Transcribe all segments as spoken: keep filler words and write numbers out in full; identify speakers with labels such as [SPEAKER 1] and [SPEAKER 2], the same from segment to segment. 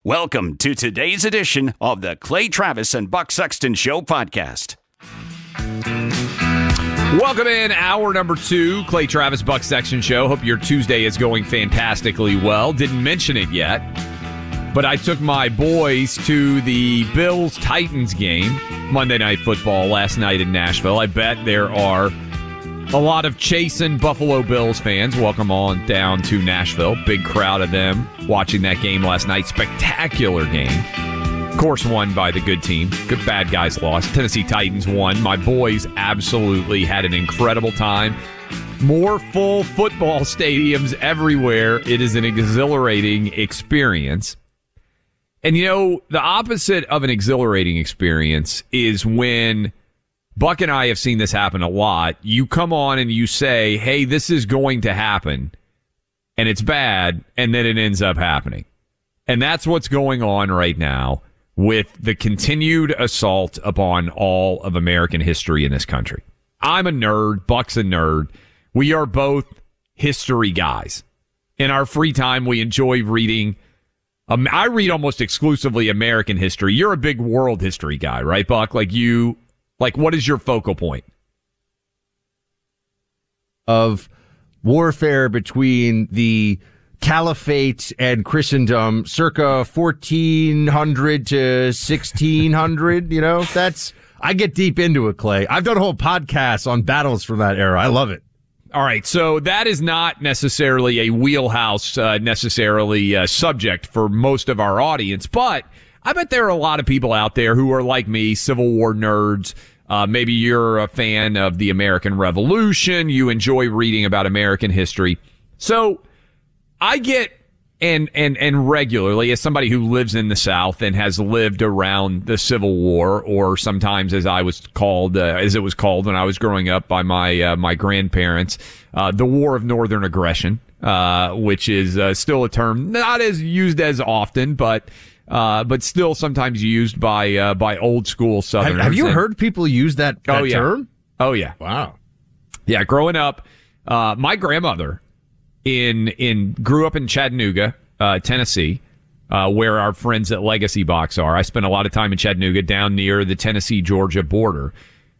[SPEAKER 1] Welcome to today's edition of the Clay Travis and Buck Sexton Show podcast.
[SPEAKER 2] Welcome in, hour number two, Clay Travis, Buck Sexton Show. Hope your Tuesday is going fantastically well. Didn't mention it yet, but I took my boys to the Bills-Titans game, Monday Night Football, last night in Nashville. I bet there are a lot of chasing Buffalo Bills fans. Welcome on down to Nashville. Big crowd of them watching that game last night. Spectacular game. Of course, won by the good team. Good bad guys lost. Tennessee Titans won. My boys absolutely had an incredible time. More full football stadiums everywhere. It is an exhilarating experience. And, you know, the opposite of an exhilarating experience is when Buck and I have seen this happen a lot. You come on and you say, hey, this is going to happen, and it's bad, and then it ends up happening. And that's what's going on right now with the continued assault upon all of American history in this country. I'm a nerd. Buck's a nerd. We are both history guys. In our free time, we enjoy reading. Um, I read almost exclusively American history. You're a big world history guy, right, Buck? Like you... Like, what is your focal point?
[SPEAKER 3] Of warfare between the Caliphate and Christendom circa fourteen hundred to sixteen hundred, you know? That's, I get deep into it, Clay. I've done a whole podcast on battles from that era. I love it.
[SPEAKER 2] All right, so that is not necessarily a wheelhouse, uh, necessarily uh, subject for most of our audience, but I bet there are a lot of people out there who are like me, Civil War nerds. Uh, maybe you're a fan of the American Revolution. You enjoy reading about American history. So I get, and, and, and regularly, as somebody who lives in the South and has lived around the Civil War, or sometimes as I was called, uh, as it was called when I was growing up by my, uh, my grandparents, uh, the War of Northern Aggression, uh, which is, uh, still a term not as used as often, but, Uh, but still sometimes used by uh, by old school Southerners.
[SPEAKER 3] Have, have you
[SPEAKER 2] and,
[SPEAKER 3] heard people use that, that
[SPEAKER 2] oh, yeah.
[SPEAKER 3] term?
[SPEAKER 2] Oh yeah,
[SPEAKER 3] wow,
[SPEAKER 2] yeah. Growing up, uh, my grandmother in in grew up in Chattanooga, uh, Tennessee, uh, where our friends at Legacy Box are. I spent a lot of time in Chattanooga, down near the Tennessee-Georgia border.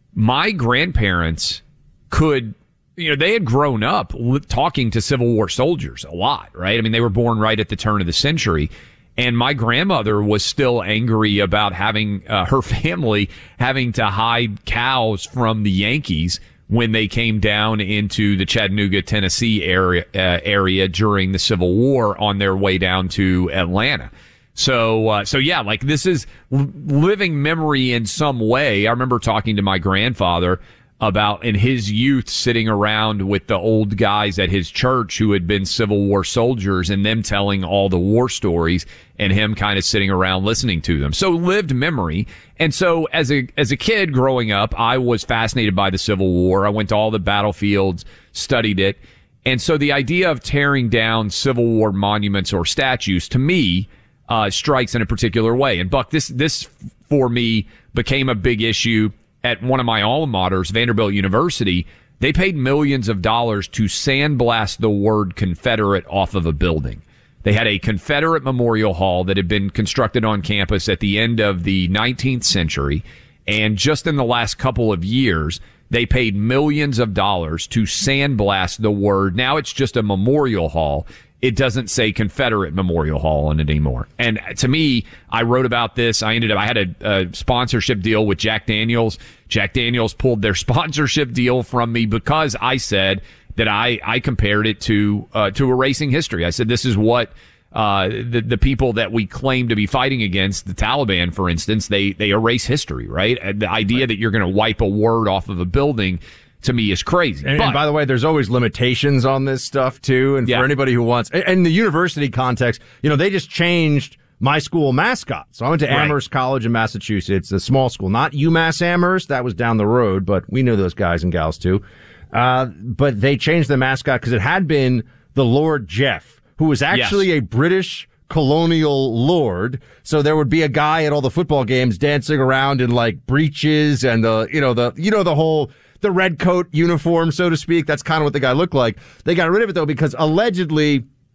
[SPEAKER 2] My grandparents could. You know, they had grown up talking to Civil War soldiers a lot, right? I mean, they were born right at the turn of the century. And my grandmother was still angry about having uh, her family having to hide cows from the Yankees when they came down into the Chattanooga, Tennessee area, uh, area during the Civil War on their way down to Atlanta. So, uh, so yeah, like this is living memory in some way. I remember talking to my grandfather about in his youth sitting around with the old guys at his church who had been Civil War soldiers and them telling all the war stories and him kind of sitting around listening to them. So lived memory. And so as a, as a kid growing up, I was fascinated by the Civil War. I went to all the battlefields, studied it. And so the idea of tearing down Civil War monuments or statues to me, uh, strikes in a particular way. And Buck, this, this for me became a big issue at one of my alma maters, Vanderbilt University. They paid millions of dollars to sandblast the word Confederate off of a building. They had a Confederate Memorial Hall that had been constructed on campus at the end of the nineteenth century. And just in the last couple of years, they paid millions of dollars to sandblast the word. Now it's just a memorial hall. It doesn't say Confederate Memorial Hall on it anymore. And to me, I wrote about this. I ended up, I had a, a sponsorship deal with Jack Daniels. Jack Daniels pulled their sponsorship deal from me because I said that I, I compared it to, uh, to erasing history. I said, this is what, uh, the, the people that we claim to be fighting against, the Taliban, for instance, they, they erase history, right? And the idea that you're going to wipe a word off of a building, to me, is crazy.
[SPEAKER 3] And,
[SPEAKER 2] but,
[SPEAKER 3] and by the way, there's always limitations on this stuff too. And
[SPEAKER 2] yeah.
[SPEAKER 3] for anybody who wants, in the university context, you know, they just changed my school mascot. So I went to right. Amherst College in Massachusetts, a small school, not UMass Amherst. That was down the road, but we knew those guys and gals too. Uh, but they changed the mascot because it had been the Lord Jeff, who was actually yes. a British colonial lord. So there would be a guy at all the football games dancing around in like breeches and the, you know, the, you know, the whole, the red coat uniform, so to speak. That's kind of what the guy looked like. They got rid of it though because allegedly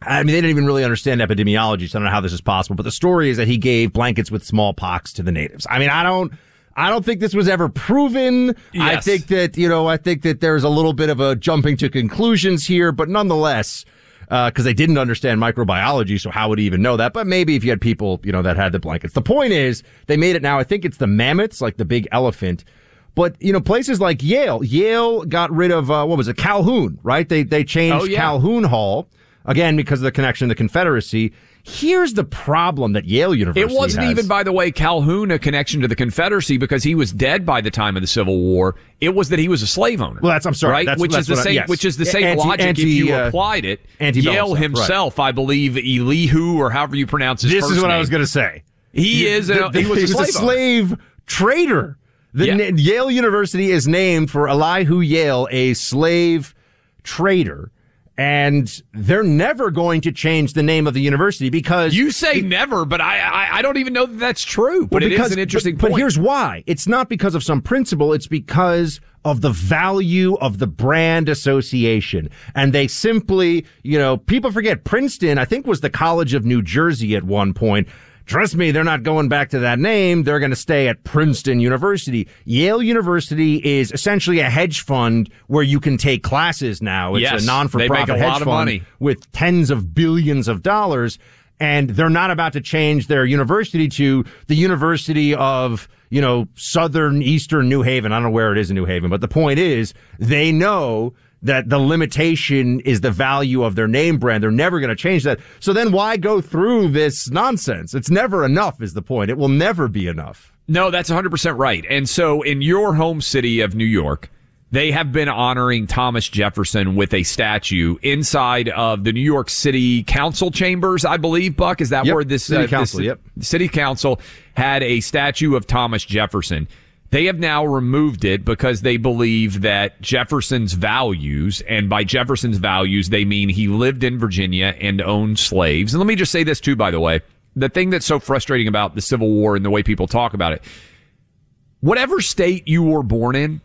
[SPEAKER 3] I mean, they didn't even really understand epidemiology, so I don't know how this is possible. But the story is that he gave blankets with smallpox to the natives. I mean, I don't, I don't think this was ever proven.
[SPEAKER 2] Yes.
[SPEAKER 3] I think that, you know, I think that there's a little bit of a jumping to conclusions here, but nonetheless, uh, cause they didn't understand microbiology, so how would he even know that? But maybe if you had people, you know, that had the blankets. The point is, they made it now, I think it's the mammoths, like the big elephant. But, you know, places like Yale, Yale got rid of, uh, what was it, Calhoun, right? They, they changed
[SPEAKER 2] oh, yeah.
[SPEAKER 3] Calhoun Hall. Again, because of the connection to the Confederacy. Here's the problem that Yale University
[SPEAKER 2] It wasn't
[SPEAKER 3] has.
[SPEAKER 2] even, by the way, Calhoun a connection to the Confederacy because he was dead by the time of the Civil War. It was that he was a slave owner.
[SPEAKER 3] Well, that's I'm sorry,
[SPEAKER 2] right?
[SPEAKER 3] that's,
[SPEAKER 2] which
[SPEAKER 3] that's
[SPEAKER 2] is the
[SPEAKER 3] I,
[SPEAKER 2] same.
[SPEAKER 3] yes.
[SPEAKER 2] Which is the same
[SPEAKER 3] anti,
[SPEAKER 2] logic
[SPEAKER 3] anti,
[SPEAKER 2] if you
[SPEAKER 3] uh,
[SPEAKER 2] applied it.
[SPEAKER 3] stuff,
[SPEAKER 2] Yale himself,
[SPEAKER 3] right.
[SPEAKER 2] I believe, Elihu or however you pronounce his
[SPEAKER 3] this
[SPEAKER 2] first
[SPEAKER 3] is what
[SPEAKER 2] name.
[SPEAKER 3] I was going to say.
[SPEAKER 2] He is. A,
[SPEAKER 3] the,
[SPEAKER 2] he was,
[SPEAKER 3] he
[SPEAKER 2] a, slave
[SPEAKER 3] was a slave trader. The
[SPEAKER 2] Yeah.
[SPEAKER 3] na- Yale University is named for Elihu Yale, a slave trader. And they're never going to change the name of the university because
[SPEAKER 2] You say
[SPEAKER 3] it,
[SPEAKER 2] never, but I, I I don't even know that that's true. But
[SPEAKER 3] well, because,
[SPEAKER 2] it is an interesting
[SPEAKER 3] but,
[SPEAKER 2] point.
[SPEAKER 3] But here's why. It's not because of some principle. It's because of the value of the brand association. And they simply, you know, people forget Princeton, I think, was the College of New Jersey at one point. Trust me, they're not going back to that name. They're going to stay at Princeton University. Yale University is essentially a hedge fund where you can take classes now. It's
[SPEAKER 2] Yes,
[SPEAKER 3] a non-for-profit
[SPEAKER 2] they make a
[SPEAKER 3] hedge
[SPEAKER 2] lot of
[SPEAKER 3] fund
[SPEAKER 2] money.
[SPEAKER 3] with tens of billions of dollars. And they're not about to change their university to the University of, you know, Southern Eastern New Haven. I don't know where it is in New Haven, but the point is they know that the limitation is the value of their name brand. They're never going to change that. So then why go through this nonsense? It's never enough is the point. It will never be enough.
[SPEAKER 2] No, that's one hundred percent right. And so in your home city of New York, they have been honoring Thomas Jefferson with a statue inside of the New York City Council chambers, I believe, Buck. Is that
[SPEAKER 3] yep.
[SPEAKER 2] where this,
[SPEAKER 3] City
[SPEAKER 2] uh,
[SPEAKER 3] Council,
[SPEAKER 2] this
[SPEAKER 3] yep.
[SPEAKER 2] City Council had a statue of Thomas Jefferson? They have now removed it because they believe that Jefferson's values, and by Jefferson's values, they mean he lived in Virginia and owned slaves. And let me just say this too, by the way. The thing that's so frustrating about the Civil War and the way people talk about it, whatever state you were born in,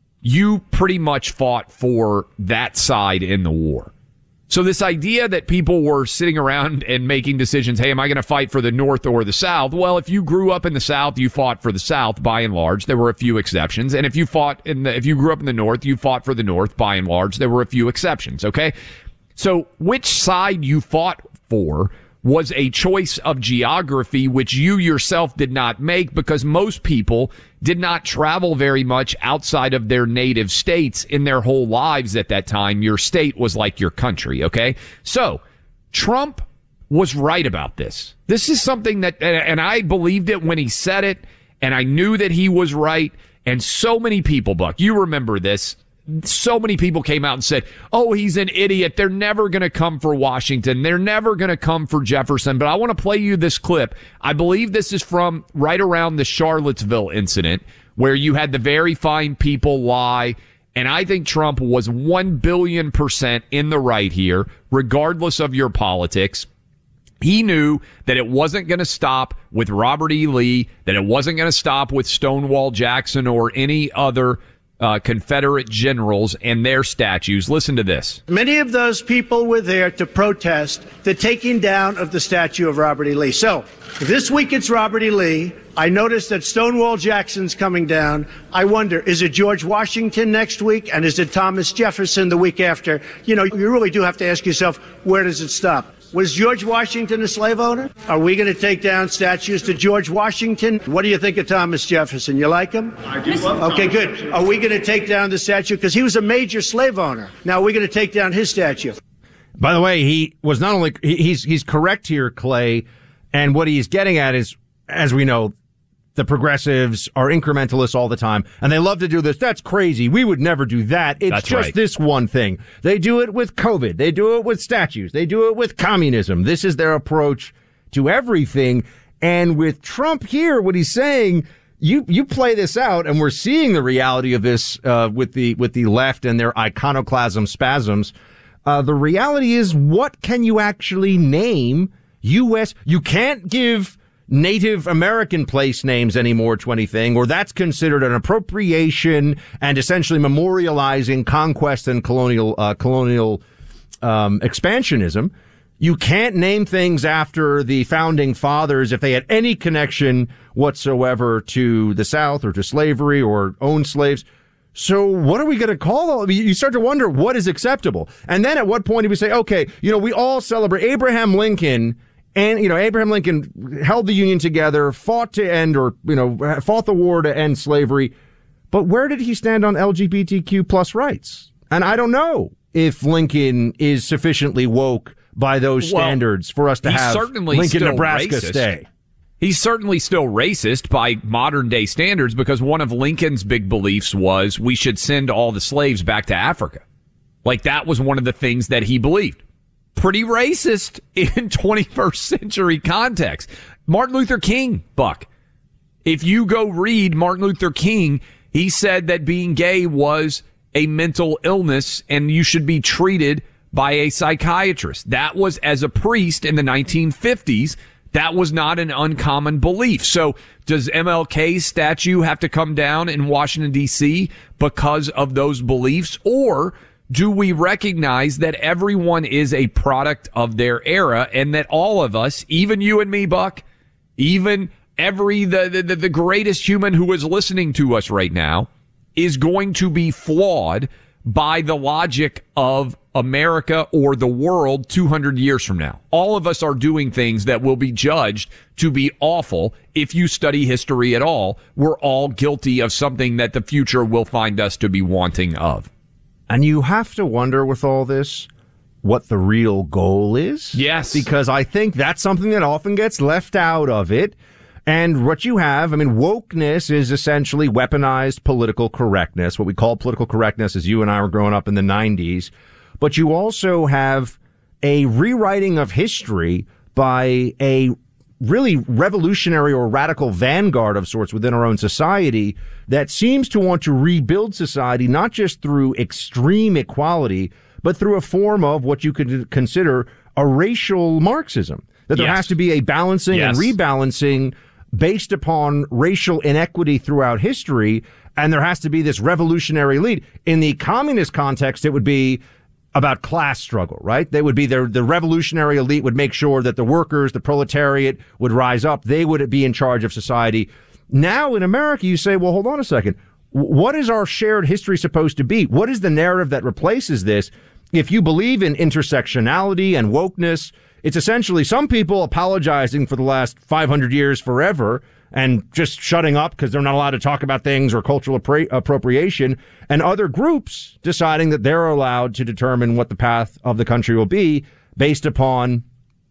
[SPEAKER 2] you pretty much fought for that side in the war. So this idea that people were sitting around and making decisions, hey, am I going to fight for the North or the South? Well, if you grew up in the South, you fought for the South by and large. There were a few exceptions. And if you fought in the, if you grew up in the North, you fought for the North by and large. There were a few exceptions. Okay. So which side you fought for was a choice of geography, which you yourself did not make because most people did not travel very much outside of their native states in their whole lives at that time. Your state was like your country, okay? So, Trump was right about this. This is something that, and I believed it when he said it, and I knew that he was right, and so many people, Buck, you remember this, so many people came out and said, oh, he's an idiot. They're never going to come for Washington. They're never going to come for Jefferson. But I want to play you this clip. I believe this is from right around the Charlottesville incident where you had the very fine people lie. And I think Trump was one billion percent in the right here, regardless of your politics. He knew that it wasn't going to stop with Robert E. Lee, that it wasn't going to stop with Stonewall Jackson or any other Uh, Confederate generals and their statues. Listen to this.
[SPEAKER 4] Many of those people were there to protest the taking down of the statue of Robert E. Lee. So this week it's Robert E. Lee. I noticed that Stonewall Jackson's coming down. I wonder, is it George Washington next week? And is it Thomas Jefferson the week after? You know, you really do have to ask yourself, where does it stop? Was George Washington a slave owner? Are we going to take down statues to George Washington? What do you think of Thomas Jefferson? You like him?
[SPEAKER 5] I do love
[SPEAKER 4] Okay, good. Are we going to take down the statue? Because he was a major slave owner. Now, are we going to take down his statue?
[SPEAKER 3] By the way, he was not only, he, he's, he's correct here, Clay. And what he's getting at is, as we know, the progressives are incrementalists all the time, and they love to do this. That's crazy. We would never do that. It's
[SPEAKER 2] That's
[SPEAKER 3] just
[SPEAKER 2] right.
[SPEAKER 3] this one thing. They do it with COVID. They do it with statues. They do it with communism. This is their approach to everything. And with Trump here, what he's saying, you you play this out, and we're seeing the reality of this uh, with the with the left and their iconoclasm spasms. Uh, the reality is, what can you actually name U S? You can't give Native American place names anymore to anything, or that's considered an appropriation and essentially memorializing conquest and colonial uh, colonial um, expansionism. You can't name things after the founding fathers if they had any connection whatsoever to the South or to slavery or owned slaves. So what are we going to call them? You start to wonder what is acceptable. And then at what point do we say, okay, you know, we all celebrate Abraham Lincoln, and, you know, Abraham Lincoln held the Union together, fought to end or, you know, fought the war to end slavery. But where did he stand on L G B T Q plus rights? And I don't know if Lincoln is sufficiently woke by those
[SPEAKER 2] well,
[SPEAKER 3] standards for us to have Lincoln, Nebraska
[SPEAKER 2] racist.
[SPEAKER 3] stay.
[SPEAKER 2] He's certainly still racist by modern day standards, because one of Lincoln's big beliefs was we should send all the slaves back to Africa. Like, that was one of the things that he believed. Pretty racist in twenty-first century context. Martin Luther King, Buck. If you go read Martin Luther King, he said that being gay was a mental illness and you should be treated by a psychiatrist. That was, as a priest in the nineteen fifties, that was not an uncommon belief. So does M L K's statue have to come down in Washington, D C because of those beliefs? Or do we recognize that everyone is a product of their era, and that all of us, even you and me, Buck, even every, the, the, the greatest human who is listening to us right now, is going to be flawed by the logic of America or the world two hundred years from now? All of us are doing things that will be judged to be awful. If you study history at all, we're all guilty of something that the future will find us to be wanting of.
[SPEAKER 3] And you have to wonder with all this what the real goal is.
[SPEAKER 2] Yes.
[SPEAKER 3] Because I think that's something that often gets left out of it. And what you have, I mean, wokeness is essentially weaponized political correctness. What we call political correctness as you and I were growing up in the nineties. But you also have a rewriting of history by a really revolutionary or radical vanguard of sorts within our own society that seems to want to rebuild society, not just through extreme equality, but through a form of what you could consider a racial Marxism. That there
[SPEAKER 2] yes.
[SPEAKER 3] has to be a balancing
[SPEAKER 2] yes.
[SPEAKER 3] and rebalancing based upon racial inequity throughout history, and there has to be this revolutionary lead. In the communist context, it would be about class struggle, right? They would be there. The revolutionary elite would make sure that the workers, the proletariat would rise up. They would be in charge of society. Now in America, you say, well, hold on a second. What is our shared history supposed to be? What is the narrative that replaces this? If you believe in intersectionality and wokeness, it's essentially some people apologizing for the last five hundred years forever and just shutting up because they're not allowed to talk about things or cultural appro- appropriation, and other groups deciding that they're allowed to determine what the path of the country will be based upon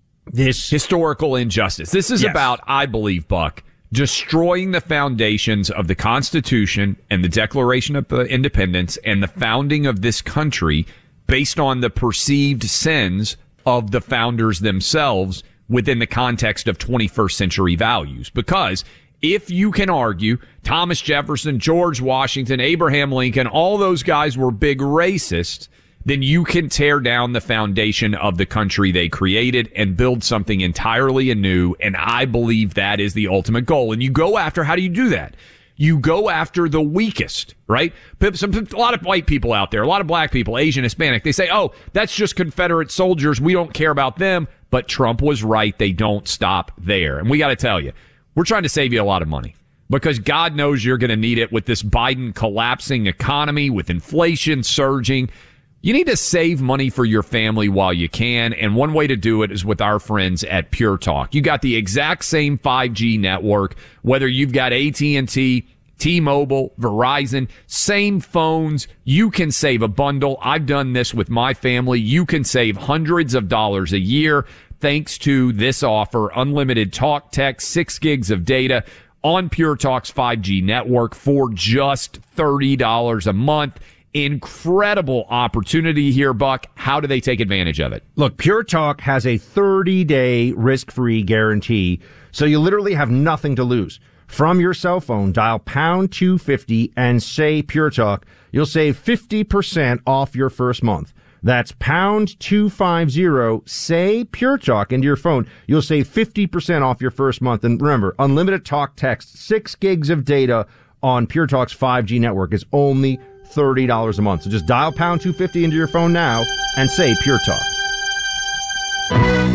[SPEAKER 3] this
[SPEAKER 2] historical injustice. This is
[SPEAKER 3] yes.
[SPEAKER 2] about, I believe, Buck, destroying the foundations of the Constitution and the Declaration of Independence and the founding of this country based on the perceived sins of the founders themselves within the context of twenty-first century values. Because if you can argue Thomas Jefferson, George Washington, Abraham Lincoln, all those guys were big racists, then you can tear down the foundation of the country they created and build something entirely anew. And I believe that is the ultimate goal. And you go after, how do you do that? You go after the weakest, right? Some, a lot of white people out there, a lot of black people, Asian, Hispanic, they say, oh, that's just Confederate soldiers. We don't care about them. But Trump was right. They don't stop there. And we got to tell you, we're trying to save you a lot of money because God knows you're going to need it with this Biden collapsing economy, with inflation surging. You need to save money for your family while you can. And one way to do it is with our friends at Pure Talk. You got the exact same five G network, whether you've got A T and T, T-Mobile, Verizon, same phones. You can save a bundle. I've done this with my family. You can save hundreds of dollars a year thanks to this offer. Unlimited talk, text, six gigs of data on Pure Talk's five G network for just thirty dollars a month. Incredible opportunity here, Buck. How do they take advantage of it?
[SPEAKER 3] Look, Pure Talk has a thirty-day risk-free guarantee, so you literally have nothing to lose. From your cell phone, dial pound two fifty and say Pure Talk. You'll save fifty percent off your first month. That's pound two fifty, say Pure Talk into your phone. You'll save fifty percent off your first month. And remember, unlimited talk, text, six gigs of data on Pure Talk's five G network is only thirty dollars a month. So just dial pound two fifty into your phone now and say Pure Talk.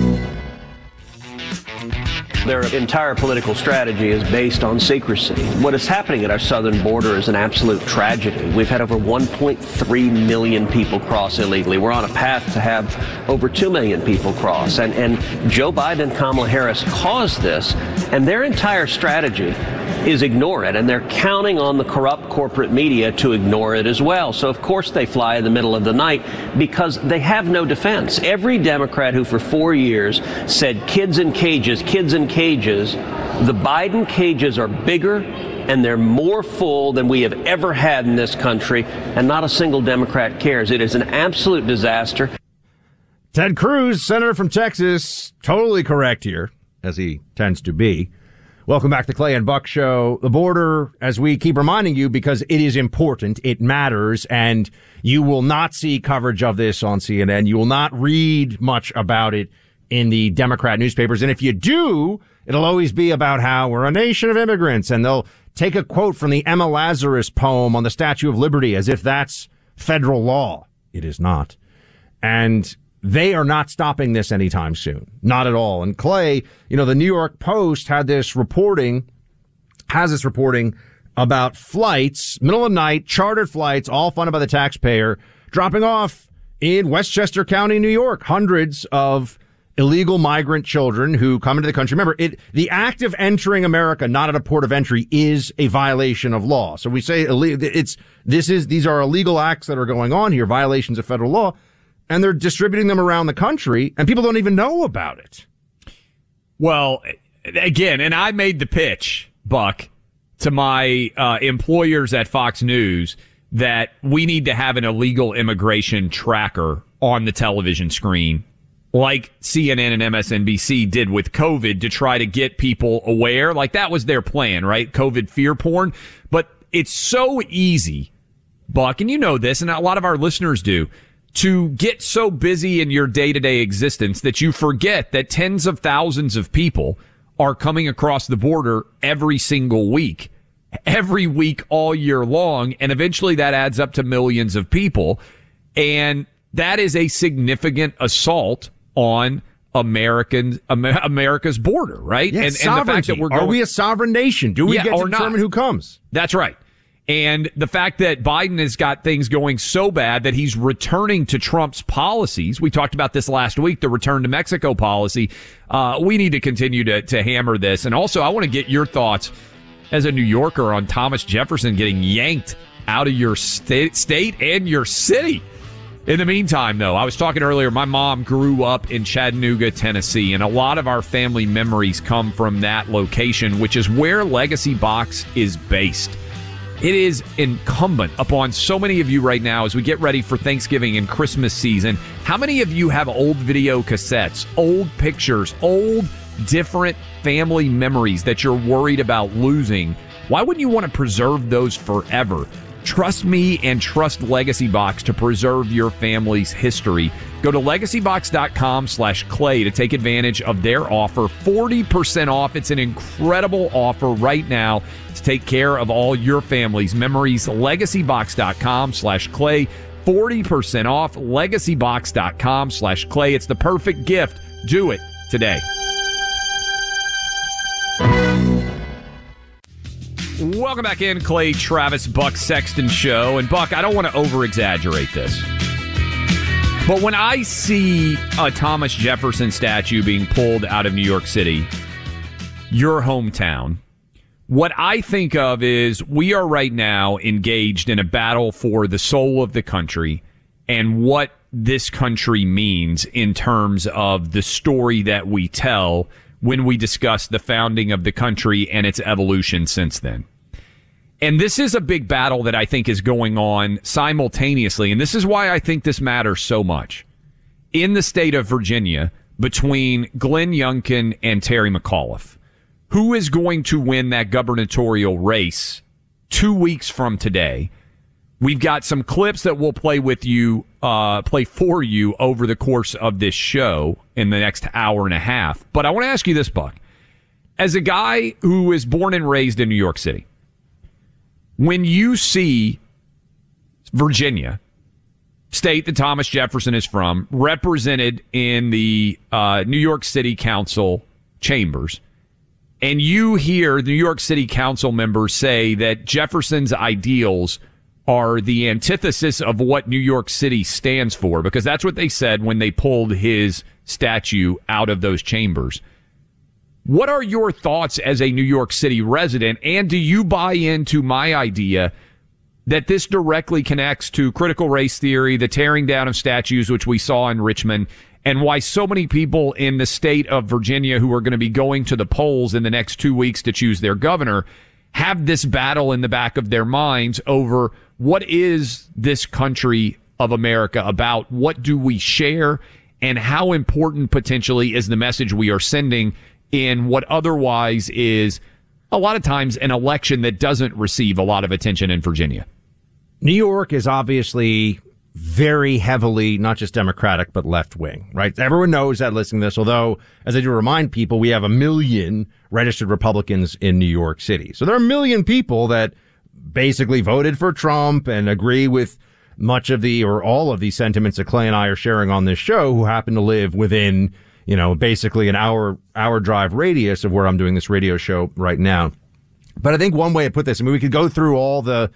[SPEAKER 5] Their entire political strategy is based on secrecy. What is happening at our southern border is an absolute tragedy. We've had over one point three million people cross illegally. We're on a path to have over two million people cross. And, and Joe Biden and Kamala Harris caused this, and their entire strategy is ignore it, and they're counting on the corrupt corporate media to ignore it as well. So, of course, they fly in the middle of the night because they have no defense. Every Democrat who for four years said kids in cages, kids in cages, the Biden cages are bigger and they're more full than we have ever had in this country, and not a single Democrat cares. It is an absolute disaster.
[SPEAKER 3] Ted Cruz, senator from Texas, totally correct here, as he tends to be. Welcome back to the Clay and Buck Show. The border, as we keep reminding you, because it is important, it matters, and you will not see coverage of this on C N N. You will not read much about it in the Democrat newspapers. And if you do, it'll always be about how we're a nation of immigrants, and they'll take a quote from the Emma Lazarus poem on the Statue of Liberty as if that's federal law. It is not. And they are not stopping this anytime soon. Not at all. And Clay, you know, the New York Post had this reporting, has this reporting about flights, middle of the night, chartered flights, all funded by the taxpayer, dropping off in Westchester County, New York. Hundreds of illegal migrant children who come into the country. Remember, it, the act of entering America, not at a port of entry, is a violation of law. So we say it's, this is, these are illegal acts that are going on here, violations of federal law. And they're distributing them around the country, and people don't even know about it.
[SPEAKER 2] Well, again, and I made the pitch, Buck, to my uh, employers at Fox News that we need to have an illegal immigration tracker on the television screen, like C N N and M S N B C did with COVID, to try to get people aware. Like, that was their plan, right? COVID fear porn. But it's so easy, Buck, and you know this, and a lot of our listeners do, to get so busy in your day-to-day existence that you forget that tens of thousands of people are coming across the border every single week, every week all year long, and eventually that adds up to millions of people. And that is a significant assault on American America's border, right?
[SPEAKER 3] Yeah,
[SPEAKER 2] and, and the fact that we're going,
[SPEAKER 3] are we a sovereign nation? Do we
[SPEAKER 2] yeah,
[SPEAKER 3] get to
[SPEAKER 2] or
[SPEAKER 3] determine
[SPEAKER 2] not?
[SPEAKER 3] Who comes?
[SPEAKER 2] That's right. And the fact that Biden has got things going so bad that he's returning to Trump's policies. We talked about this last week, the return to Mexico policy. Uh, we need to continue to, to hammer this. And also, I want to get your thoughts as a New Yorker on Thomas Jefferson getting yanked out of your state, state and your city. In the meantime, though, I was talking earlier, my mom grew up in Chattanooga, Tennessee, and a lot of our family memories come from that location, which is where Legacy Box is based. It is incumbent upon so many of you right now as we get ready for Thanksgiving and Christmas season. How many of you have old video cassettes, old pictures, old different family memories that you're worried about losing? Why wouldn't you want to preserve those forever? Trust me and trust Legacy Box to preserve your family's history. Go to legacybox.com slash clay to take advantage of their offer. forty percent off. It's an incredible offer right now to take care of all your family's memories. legacybox.com slash clay. forty percent off. legacybox.com slash clay. It's the perfect gift. Do it today. Welcome back in, Clay Travis, Buck Sexton Show. And Buck, I don't want to over-exaggerate this, but when I see a Thomas Jefferson statue being pulled out of New York City, your hometown, what I think of is we are right now engaged in a battle for the soul of the country and what this country means in terms of the story that we tell when we discuss the founding of the country and its evolution since then. And this is a big battle that I think is going on simultaneously, and this is why I think this matters so much, in the state of Virginia between Glenn Youngkin and Terry McAuliffe. Who is going to win that gubernatorial race two weeks from today? We've got some clips that we'll play with you, uh, play for you over the course of this show in the next hour and a half. But I want to ask you this, Buck. As a guy who is born and raised in New York City, when you see Virginia, state that Thomas Jefferson is from, represented in the uh, New York City Council chambers, and you hear the New York City Council members say that Jefferson's ideals are the antithesis of what New York City stands for, because that's what they said when they pulled his statue out of those chambers. What are your thoughts as a New York City resident, and do you buy into my idea that this directly connects to critical race theory, the tearing down of statues, which we saw in Richmond, and why so many people in the state of Virginia who are going to be going to the polls in the next two weeks to choose their governor have this battle in the back of their minds over what is this country of America about? What do we share? And how important potentially is the message we are sending in what otherwise is a lot of times an election that doesn't receive a lot of attention in Virginia?
[SPEAKER 3] New York is obviously very heavily, not just Democratic, but left wing, right? Everyone knows that listening to this, although, as I do remind people, we have a million registered Republicans in New York City. So there are a million people that basically voted for Trump and agree with much of the, or all of the sentiments that Clay and I are sharing on this show, who happen to live within, you know, basically an hour, hour drive radius of where I'm doing this radio show right now. But I think one way to put this, I mean, we could go through all the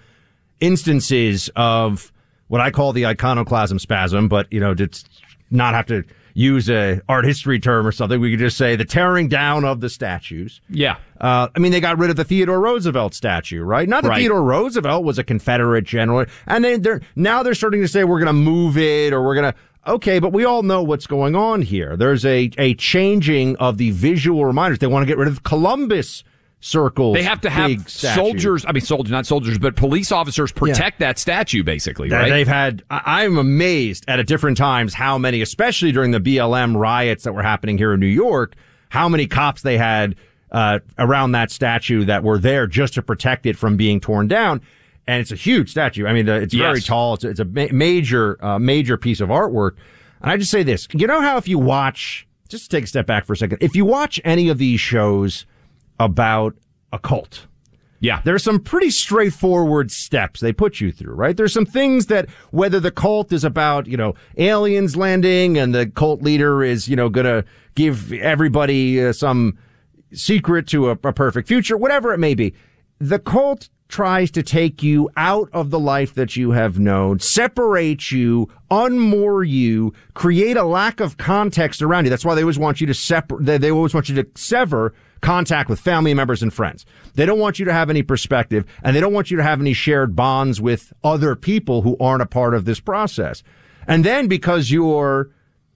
[SPEAKER 3] instances of what I call the iconoclasm spasm, but, you know, to not have to use a art history term or something, we could just say the tearing down of the statues.
[SPEAKER 2] Yeah.
[SPEAKER 3] Uh, I mean, they got rid of the Theodore Roosevelt statue, right? Not that right. Theodore Roosevelt was a Confederate general. And they, they're, now they're starting to say we're going to move it or we're going to, okay, but we all know what's going on here. There's a, a changing of the visual reminders. They want to get rid of Columbus circles.
[SPEAKER 2] They have to have soldiers, I mean, soldiers, not soldiers, but police officers protect yeah. that statue, basically, right?
[SPEAKER 3] They've had, I'm amazed at at different times how many, especially during the B L M riots that were happening here in New York, how many cops they had uh, around that statue that were there just to protect it from being torn down. And it's a huge statue. I mean, it's yes. very tall. It's, it's a ma- major, uh, major piece of artwork. And I just say this, you know how if you watch, just take a step back for a second, if you watch any of these shows about a cult.
[SPEAKER 2] Yeah.
[SPEAKER 3] There's some pretty straightforward steps they put you through, right? There's some things that, whether the cult is about, you know, aliens landing and the cult leader is, you know, gonna give everybody uh, some secret to a, a perfect future, whatever it may be. The cult tries to take you out of the life that you have known, separate you, unmoor you, create a lack of context around you. That's why they always want you to separate, they, they always want you to sever contact with family members and friends. They don't want you to have any perspective, and they don't want you to have any shared bonds with other people who aren't a part of this process. And then because you're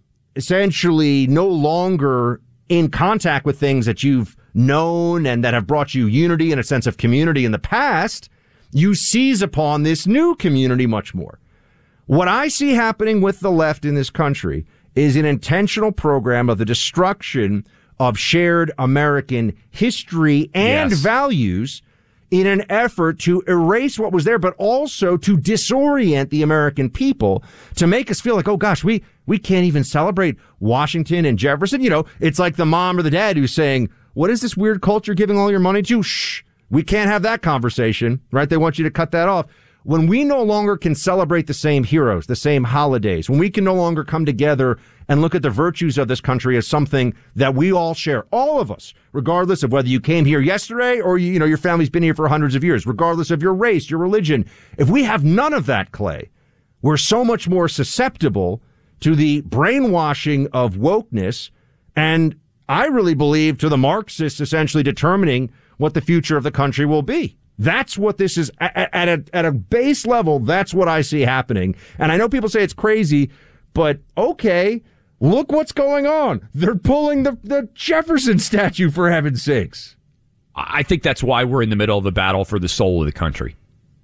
[SPEAKER 3] essentially no longer in contact with things that you've known and that have brought you unity and a sense of community in the past, you seize upon this new community much more. What I see happening with the left in this country is an intentional program of the destruction of shared American history and yes. values in an effort to erase what was there, but also to disorient the American people, to make us feel like, oh gosh, we, we can't even celebrate Washington and Jefferson. You know, it's like the mom or the dad who's saying, what is this weird culture giving all your money to? Shh, we can't have that conversation, right? They want you to cut that off. When we no longer can celebrate the same heroes, the same holidays, when we can no longer come together and look at the virtues of this country as something that we all share, all of us, regardless of whether you came here yesterday or, you know, your family's been here for hundreds of years, regardless of your race, your religion. If we have none of that, Clay, we're so much more susceptible to the brainwashing of wokeness, and I really believe to the Marxists essentially determining what the future of the country will be. That's what this is at, at a at a base level. That's what I see happening. And I know people say it's crazy, but okay, look what's going on. They're pulling the, the Jefferson statue, for heaven's sakes.
[SPEAKER 2] I think that's why we're in the middle of a battle for the soul of the country.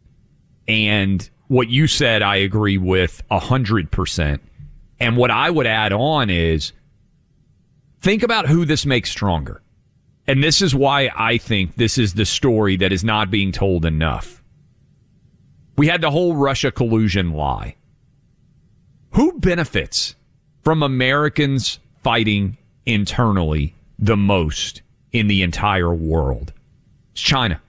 [SPEAKER 2] And what you said, I agree with a hundred percent. And what I would add on is, think about who this makes stronger. And this is why I think this is the story that is not being told enough. We had the whole Russia collusion lie. Who benefits from Americans fighting internally the most in the entire world? It's China.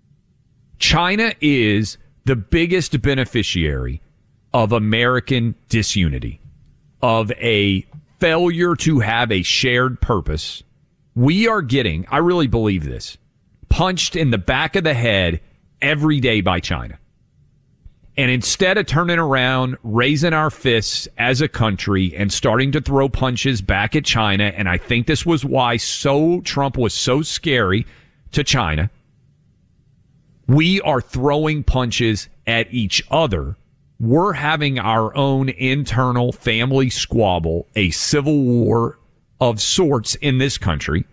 [SPEAKER 2] China is the biggest beneficiary of American disunity, of a failure to have a shared purpose We are getting, I really believe this, punched in the back of the head every day by China. And instead of turning around, raising our fists as a country and starting to throw punches back at China, and I think this was why so Trump was so scary to China, we are throwing punches at each other. We're having our own internal family squabble, a civil war of sorts in this country.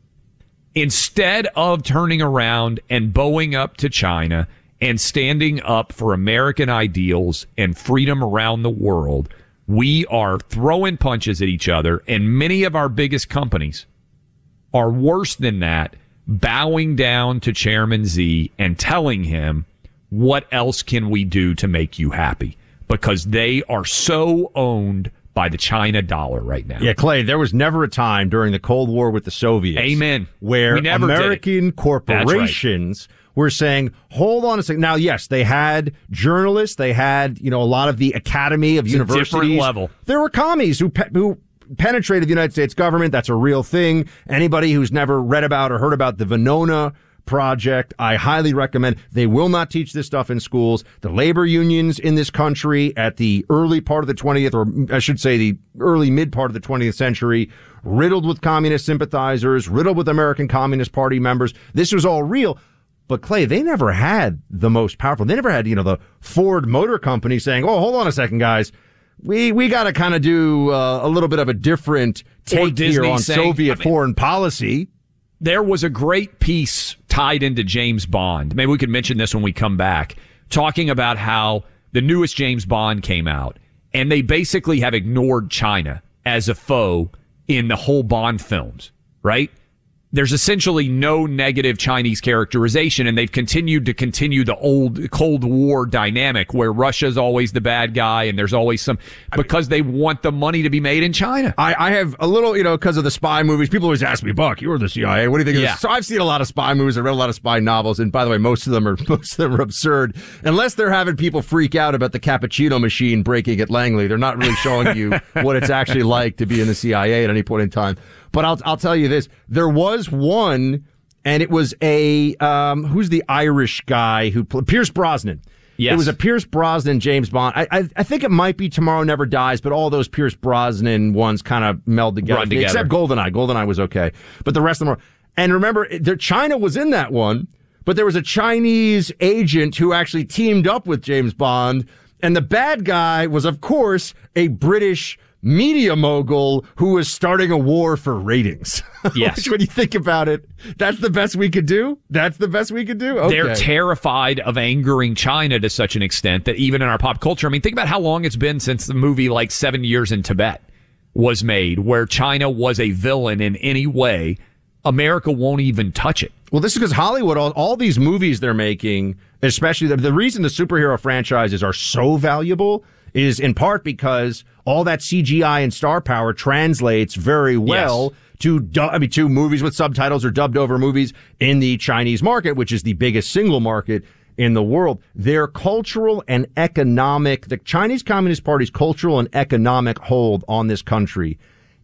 [SPEAKER 2] Instead of turning around and bowing up to China and standing up for American ideals and freedom around the world, we are throwing punches at each other, and many of our biggest companies are worse than that, bowing down to Chairman Xi and telling him, what else can we do to make you happy? Because they are so owned by the China dollar right now.
[SPEAKER 3] Yeah, Clay, there was never a time during the Cold War with the Soviets
[SPEAKER 2] Amen.
[SPEAKER 3] where
[SPEAKER 2] We never
[SPEAKER 3] American corporations were saying, hold on a second. Now, yes, they had journalists. They had, you know, a lot of the Academy of
[SPEAKER 2] It's
[SPEAKER 3] Universities.
[SPEAKER 2] a different level.
[SPEAKER 3] There were commies who, pe- who penetrated the United States government. That's a real thing. Anybody who's never read about or heard about the Venona Project, I highly recommend. They will not teach this stuff in schools. The labor unions in this country at the early part of the twentieth, or I should say the early mid part of the twentieth century, riddled with communist sympathizers, riddled with American Communist Party members. This was all real. But Clay, they never had the most powerful. They never had, you know, the Ford Motor Company saying, oh, hold on a second, guys. We we got to kind of do uh, a little bit of a different take here on saying, Soviet I mean, foreign policy.
[SPEAKER 2] There was a great piece tied into James Bond. Maybe we could mention this when we come back, talking about how the newest James Bond came out, and they basically have ignored China as a foe in the whole Bond films, right? There's essentially no negative Chinese characterization, and they've continued to continue the old Cold War dynamic where Russia's always the bad guy and there's always some, because they want the money to be made in China.
[SPEAKER 3] I, I have a little, you know, because of the spy movies, people always ask me, Buck, you were the C I A. What do you think of
[SPEAKER 2] Yeah.
[SPEAKER 3] this? So I've seen a lot of spy movies. I read a lot of spy novels. And by the way, most of them are, most of them are absurd. Unless they're having people freak out about the cappuccino machine breaking at Langley. They're not really showing you what it's actually like to be in the C I A at any point in time. But I'll I'll tell you this: there was one, and it was a um, who's the Irish guy who Pierce Brosnan.
[SPEAKER 2] Yes.
[SPEAKER 3] It was a Pierce Brosnan James Bond. I, I I think it might be Tomorrow Never Dies, but all those Pierce Brosnan ones kind of meld together.
[SPEAKER 2] Run together.
[SPEAKER 3] Except GoldenEye. GoldenEye was okay, but the rest of them were. And remember, there, China was in that one, but there was a Chinese agent who actually teamed up with James Bond, and the bad guy was, of course, a British media mogul who was starting a war for ratings.
[SPEAKER 2] Yes.
[SPEAKER 3] Which, when you think about it, that's the best we could do? That's the best we could do? Okay.
[SPEAKER 2] They're terrified of angering China to such an extent that even in our pop culture, I mean, think about how long it's been since the movie like Seven Years in Tibet was made, where China was a villain in any way. America won't even touch it.
[SPEAKER 3] Well, this is because Hollywood, all, all these movies they're making, especially the, the reason the superhero franchises are so valuable is in part because all that C G I and star power translates very well yes. to du- I mean to movies with subtitles or dubbed over movies in the Chinese market, which is the biggest single market in the world. Their cultural and economic, the Chinese Communist Party's cultural and economic hold on this country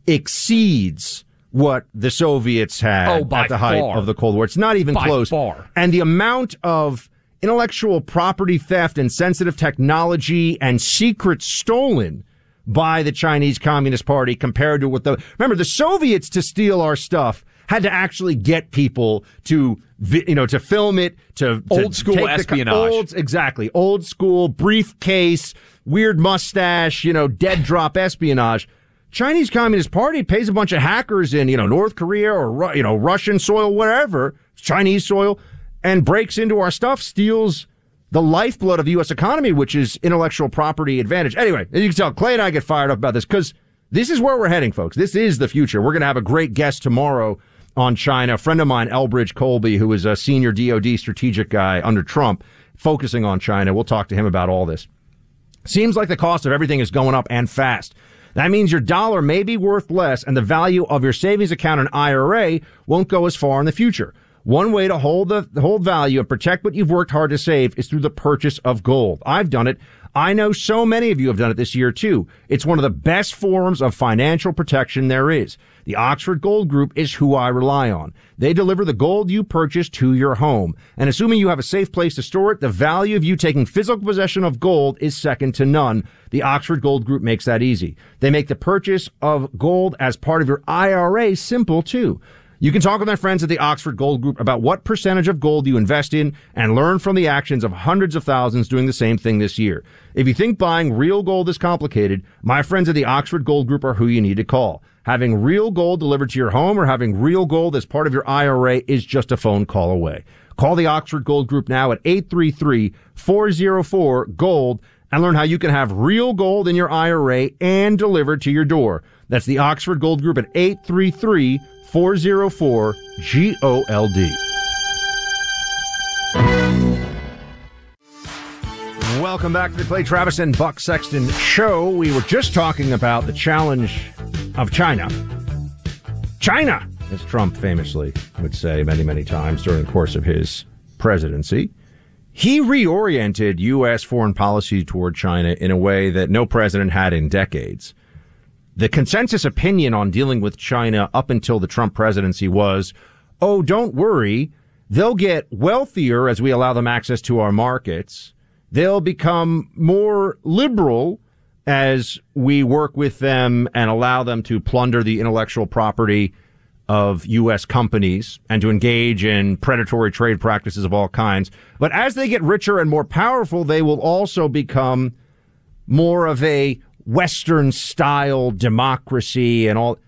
[SPEAKER 3] exceeds what the Soviets had
[SPEAKER 2] oh, by
[SPEAKER 3] at the height
[SPEAKER 2] far.
[SPEAKER 3] of the Cold War. It's not even
[SPEAKER 2] by
[SPEAKER 3] close.
[SPEAKER 2] Far.
[SPEAKER 3] And the amount of intellectual property theft and sensitive technology and secrets stolen by the Chinese Communist Party compared to what the, remember the Soviets to steal our stuff had to actually get people to, you know, to film it, to, to
[SPEAKER 2] old school
[SPEAKER 3] take
[SPEAKER 2] espionage.
[SPEAKER 3] The, old, exactly. Old school briefcase, weird mustache, you know, dead drop espionage. Chinese Communist Party pays a bunch of hackers in, you know, North Korea or, you know, Russian soil, whatever, Chinese soil, and breaks into our stuff, steals the lifeblood of the U S economy, which is intellectual property advantage. Anyway, as you can tell, Clay and I get fired up about this because this is where we're heading, folks. This is the future. We're going to have a great guest tomorrow on China. A friend of mine, Elbridge Colby, who is a senior D O D strategic guy under Trump, focusing on China. We'll talk to him about all this. Seems like the cost of everything is going up and fast. That means your dollar may be worth less and the value of your savings account and I R A won't go as far in the future. One way to hold the hold value and protect what you've worked hard to save is through the purchase of gold. I've done it. I know so many of you have done it this year, too. It's one of the best forms of financial protection there is. The Oxford Gold Group is who I rely on. They deliver the gold you purchase to your home. And assuming you have a safe place to store it, the value of you taking physical possession of gold is second to none. The Oxford Gold Group makes that easy. They make the purchase of gold as part of your I R A simple, too. You can talk with my friends at the Oxford Gold Group about what percentage of gold you invest in and learn from the actions of hundreds of thousands doing the same thing this year. If you think buying real gold is complicated, my friends at the Oxford Gold Group are who you need to call. Having real gold delivered to your home or having real gold as part of your I R A is just a phone call away. Call the Oxford Gold Group now at eight three three, four oh four, GOLD and learn how you can have real gold in your I R A and delivered to your door. That's the Oxford Gold Group at eight three three, four oh four, G O L D. Welcome back to the Clay Travis and Buck Sexton Show. We were just talking about the challenge of China. China, as Trump famously would say many, many times during the course of his presidency. He reoriented U S foreign policy toward China in a way that no president had in decades. The consensus opinion on dealing with China up until the Trump presidency was, oh, don't worry, they'll get wealthier as we allow them access to our markets. They'll become more liberal as we work with them and allow them to plunder the intellectual property of U S companies and to engage in predatory trade practices of all kinds. But as they get richer and more powerful, they will also become more of a Western-style democracy and all.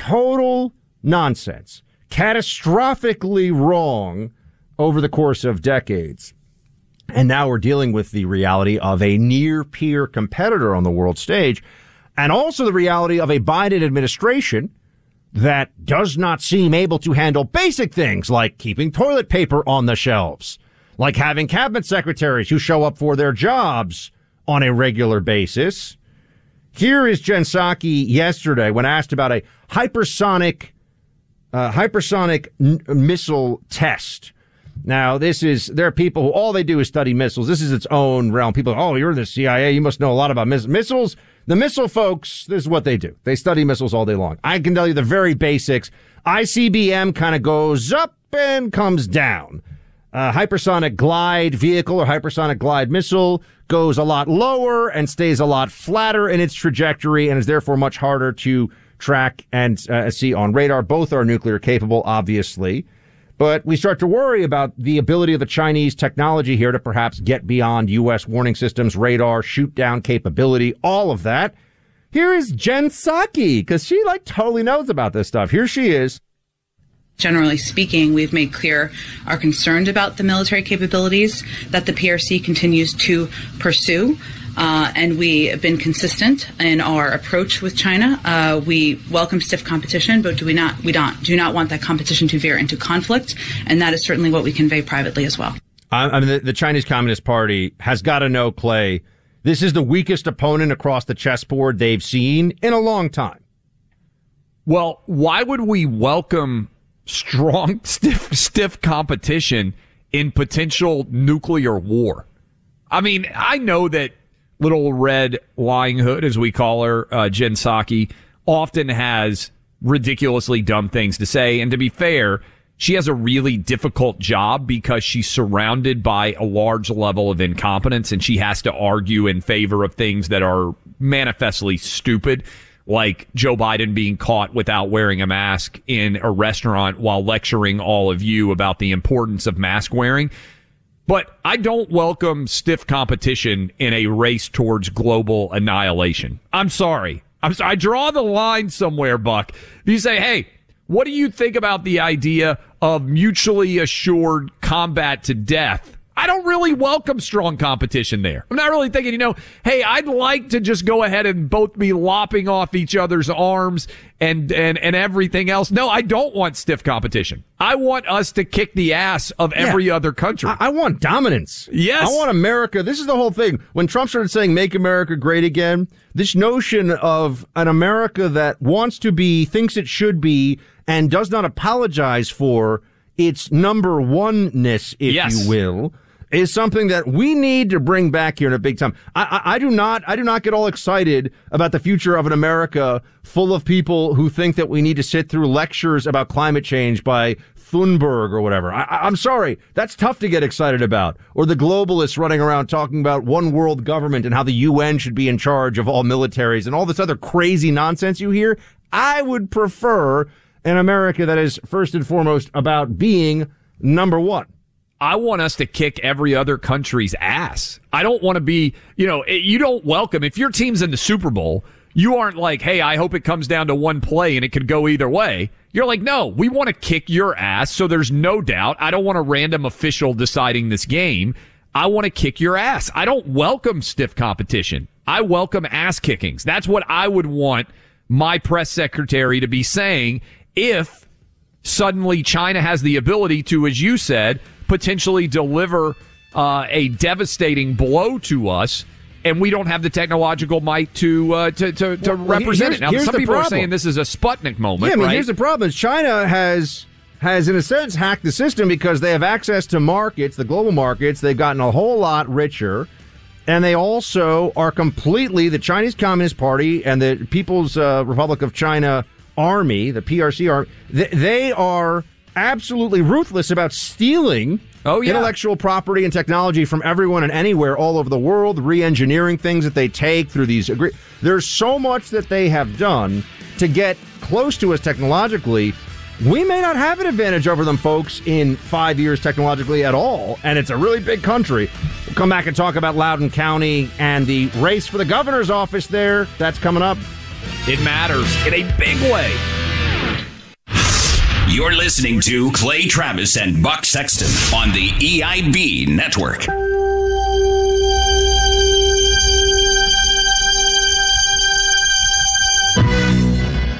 [SPEAKER 3] Total nonsense. Catastrophically wrong over the course of decades. And now we're dealing with the reality of a near-peer competitor on the world stage, and also the reality of a Biden administration that does not seem able to handle basic things like keeping toilet paper on the shelves, like having cabinet secretaries who show up for their jobs on a regular basis. Here is Jen Psaki yesterday when asked about a hypersonic, uh, hypersonic n- missile test. Now, this is, there are people who all they do is study missiles. This is its own realm. People, oh, you're the C I A. You must know a lot about miss- missiles. The missile folks, this is what they do. They study missiles all day long. I can tell you the very basics. I C B M kind of goes up and comes down. Uh, hypersonic glide vehicle or hypersonic glide missile goes a lot lower and stays a lot flatter in its trajectory and is therefore much harder to track and uh, see on radar. Both are nuclear capable, obviously. But we start to worry about the ability of the Chinese technology here to perhaps get beyond U S warning systems, radar, shoot down capability, all of that. Here is Jen Psaki, because she like totally knows about this stuff. Here she is.
[SPEAKER 6] Generally speaking, we've made clear our concern about the military capabilities that the P R C continues to pursue. Uh, and we have been consistent in our approach with China. Uh, we welcome stiff competition, but do we not? We don't do not want that competition to veer into conflict, and that is certainly what we convey privately as well.
[SPEAKER 3] I mean, the, the Chinese Communist Party has got to know, Clay, this is the weakest opponent across the chessboard they've seen in a long time.
[SPEAKER 2] Well, why would we welcome strong, stiff, stiff competition in potential nuclear war? I mean, I know that Little Red Lying Hood, as we call her, uh, Jen Psaki, often has ridiculously dumb things to say. And to be fair, she has a really difficult job because she's surrounded by a large level of incompetence and she has to argue in favor of things that are manifestly stupid, like Joe Biden being caught without wearing a mask in a restaurant while lecturing all of you about the importance of mask wearing. But I don't welcome stiff competition in a race towards global annihilation. I'm sorry. I'm sorry. I draw the line somewhere, Buck. If you say, hey, what do you think about the idea of mutually assured combat to death? I don't really welcome strong competition there. I'm not really thinking, you know, hey, I'd like to just go ahead and both be lopping off each other's arms and, and, and everything else. No, I don't want stiff competition. I want us to kick the ass of every yeah. other country.
[SPEAKER 3] I, I want dominance.
[SPEAKER 2] Yes.
[SPEAKER 3] I want America. This is the whole thing. When Trump started saying, make America great again, this notion of an America that wants to be, thinks it should be, and does not apologize for its number one-ness, if
[SPEAKER 2] yes.
[SPEAKER 3] you will, is something that we need to bring back here in a big time. I, I, I do not, I do not get all excited about the future of an America full of people who think that we need to sit through lectures about climate change by Thunberg or whatever. I, I'm sorry. That's tough to get excited about. Or the globalists running around talking about one world government and how the U N should be in charge of all militaries and all this other crazy nonsense you hear. I would prefer an America that is first and foremost about being number one.
[SPEAKER 2] I want us to kick every other country's ass. I don't want to be, you know, you don't welcome, if your team's in the Super Bowl, you aren't like, hey, I hope it comes down to one play and it could go either way. You're like, no, we want to kick your ass, so there's no doubt. I don't want a random official deciding this game. I want to kick your ass. I don't welcome stiff competition. I welcome ass kickings. That's what I would want my press secretary to be saying if suddenly China has the ability to, as you said, potentially deliver uh, a devastating blow to us, and we don't have the technological might to uh, to to, to well, represent it. Now, some people problem. are saying this is a Sputnik moment.
[SPEAKER 3] Yeah, I mean,
[SPEAKER 2] right?
[SPEAKER 3] here's the problem: is China has has in a sense hacked the system because they have access to markets, the global markets. They've gotten a whole lot richer, and they also are completely the Chinese Communist Party and the People's uh, Republic of China Army, the P R C Army. They, they are absolutely ruthless about stealing
[SPEAKER 2] oh, yeah.
[SPEAKER 3] intellectual property and technology from everyone and anywhere all over the world, re-engineering things that they take through these. Agree- There's so much that they have done to get close to us technologically. We may not have an advantage over them, folks, in five years technologically at all, and it's a really big country. We'll come back and talk about Loudoun County and the race for the governor's office there. That's coming up.
[SPEAKER 2] It matters in a big way.
[SPEAKER 1] You're listening to Clay Travis and Buck Sexton on the E I B Network.